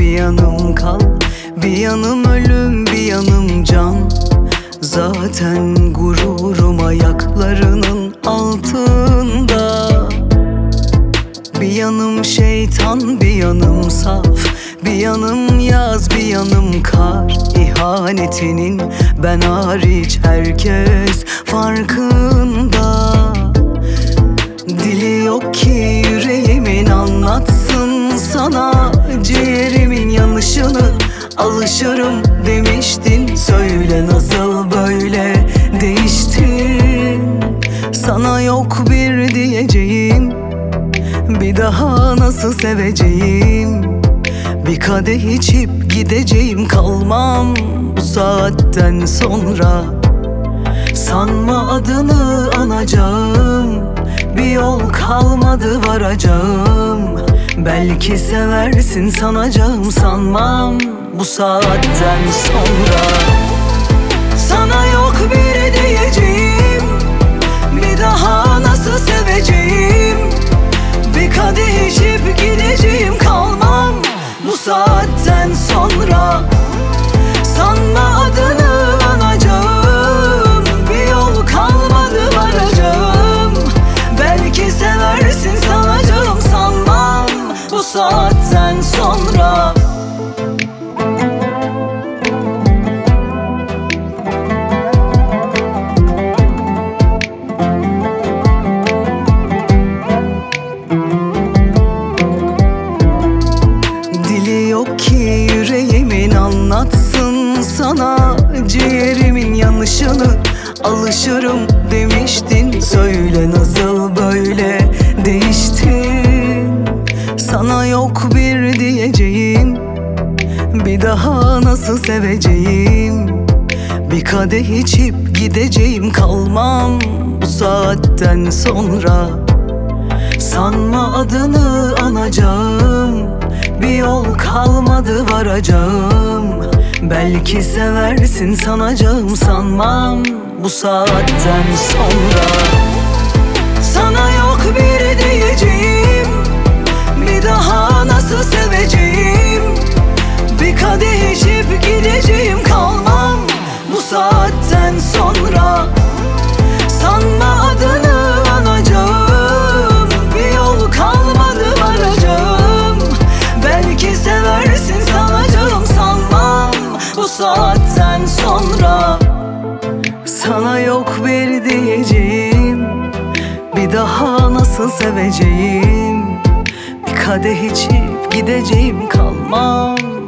bir yanım kal, bir yanım ölüm, bir yanım can. Zaten gururum ayaklarının altında. Bir yanım şeytan, bir yanım saf, bir yanım yaz, bir yanım kar. İhanetinin ben hariç herkes farkında. Dili yok ki yüreğimin anlatsın sana ciğerimin yanışını. Alışırım demiştin, söyle nasıl böyle değiştin? Sana yok bir diyeceğim, bir daha nasıl seveceğim? Bir kadeh içip gideceğim, kalmam bu saatten sonra. Sanma adını anacağım, bir yol kalmadı varacağım. Belki seversin sanacağım, sanmam bu saatten sonra. Sana yok bir diyeceğim, bir daha nasıl seveceğim? Bir kadeh içip gideceğim, kalmam bu saatten sonra. Sanma adını anacağım, bir yol kalmadı varacağım. Belki seversin sanacağım, sanmam bu saatten sonra. Dili yok ki yüreğimin anlatsın sana ciğerimin yanışını. Alışırım demiştin, söyle nasıl böyle değiştin? Sana yok bir diyeceğim, bir daha nasıl seveceğim? Bir kadeh içip gideceğim, kalmam bu saatten sonra. Sanma adını anacağım, bir yol kalmadı varacağım. Belki seversin sanacağım, sanmam bu saatten sonra. Sana yok bir diyeceğim, bir daha nasıl seveceğim? Bir kadeh içip gideceğim, kalmam bu saatten sonra. Sanma adını anacağım, bir yol kalmadı varacağım. Belki seversin sanacağım, sanmam bu saatten sonra. Sana yok bir diyeceğim, bir daha nasıl seveceğim? Bir kadeh içip gideceğim, kalmam